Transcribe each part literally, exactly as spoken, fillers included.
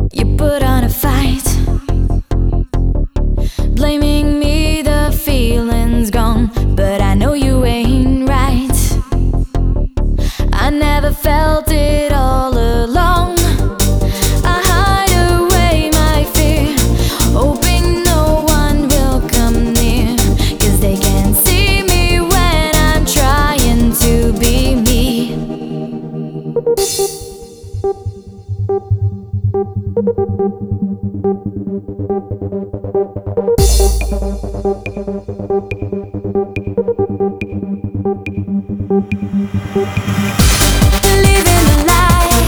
You put on a fight, blaming me, the feeling's gone, but I know you ain't right. I never felt it all along. I hide away my fear, hoping no one will come near, 'cause they can't see me when I'm trying to be me. Living a lie,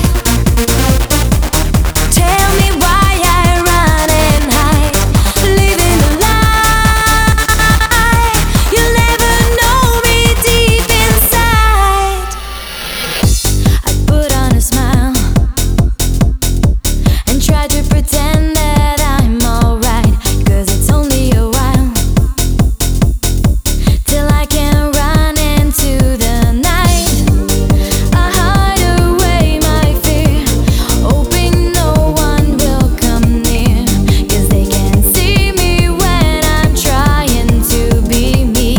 tell me why I run and hide. Living a lie, you'll never know me deep inside. I put on a smile and try to pretend that I'm alright, 'cause it's only a while till I can run into the night. I hide away my fear, hoping no one will come near, 'cause they can't see me when I'm trying to be me.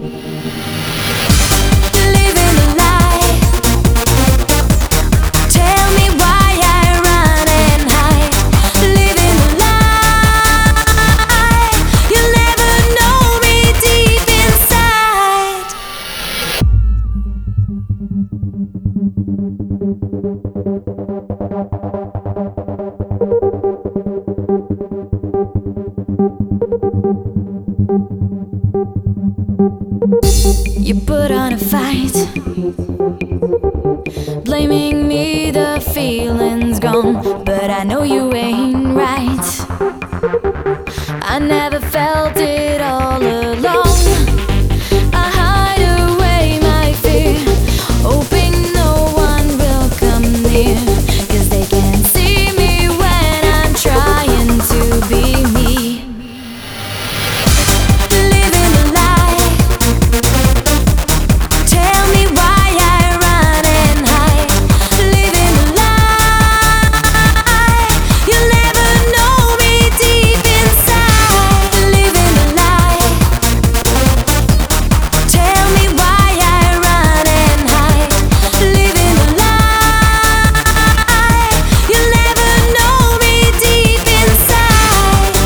Living a lie, tell me why I run and hide. Living a lie, you'll never know me deep inside. You put on a fight, blaming me, the feeling's gone, but I know you ain't right. I never felt it all along. I hide away my fear, hoping no one will come near, 'cause they can't see me when I'm trying to be me. Living a lie, tell me why I run and hide. Living a lie, you'll never know me deep inside. Living a lie, tell me why I run and hide. Living a lie, you'll never know me deep inside.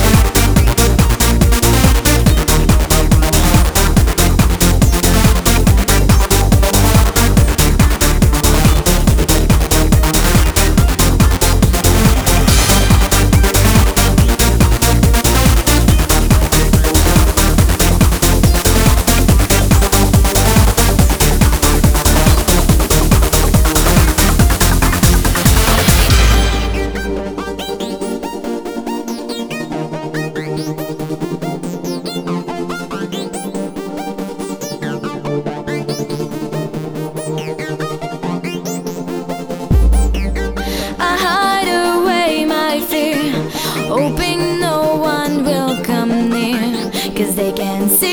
I hide away my fear, hoping no one will come near, 'cause they can't see